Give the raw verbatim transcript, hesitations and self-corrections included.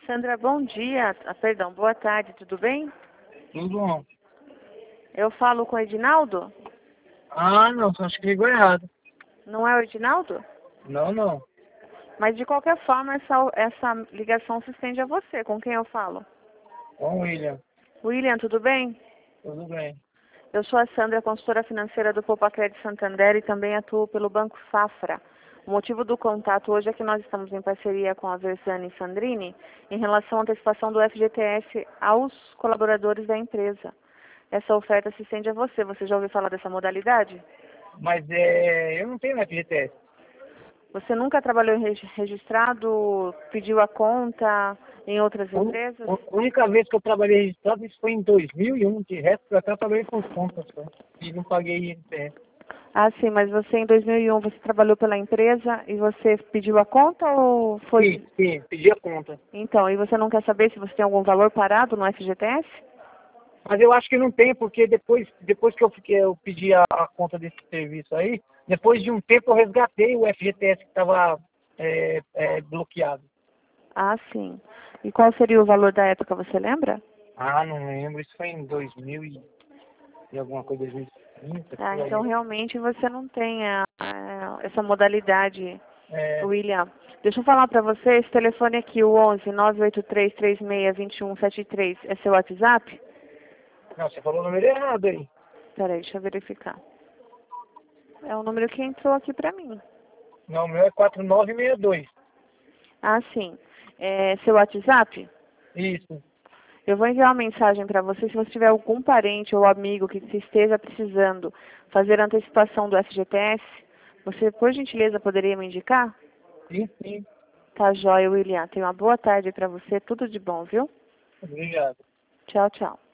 Sandra, bom dia. Ah, perdão, boa tarde, tudo bem? Tudo bom. Eu falo com o Edinaldo? Ah, não, acho que ligou errado. Não é o Edinaldo? Não, não. Mas de qualquer forma, essa, essa ligação se estende a você. Com quem eu falo? Com o William. William, tudo bem? Tudo bem. Eu sou a Sandra, consultora financeira do Poupa Crédito Santander e também atuo pelo Banco Safra. O motivo do contato hoje é que nós estamos em parceria com a Versani Sandrini em relação à antecipação do F G T S aos colaboradores da empresa. Essa oferta se estende a você. Você já ouviu falar dessa modalidade? Mas é, eu não tenho F G T S. Você nunca trabalhou regi- registrado, pediu a conta em outras A empresas? a única vez que eu trabalhei registrado isso foi em dois mil e um. De resto, eu até trabalhei com contas só. E não paguei I N P S. Ah, sim, mas você em dois mil e um você trabalhou pela empresa e você pediu a conta ou foi... Sim, sim, pedi a conta. Então, e você não quer saber se você tem algum valor parado no F G T S? Mas eu acho que não tem, porque depois, depois que eu, fiquei, eu pedi a, a conta desse serviço aí, depois de um tempo eu resgatei o F G T S que estava é, é, bloqueado. Ah, sim. E qual seria o valor da época, você lembra? Ah, não lembro. Isso foi em dois mil e, e alguma coisa, dois mil e trinta, Ah, por então aí. realmente você não tem a- a- essa modalidade, É, William. Deixa eu falar para você, esse telefone aqui, o onze nove oito três três seis dois um sete três, é seu WhatsApp? não, você falou o número errado aí. Peraí, deixa eu verificar. É o número que entrou aqui para mim. Não, o meu é quatro nove seis dois. Ah, sim. É seu WhatsApp? Isso. Eu vou enviar uma mensagem para você. Se você tiver algum parente ou amigo que esteja precisando fazer a antecipação do F G T S, você, por gentileza, poderia me indicar? Sim, sim. Tá joia, William. Tenha uma boa tarde para você. Tudo de bom, viu? Obrigado. Tchau, tchau.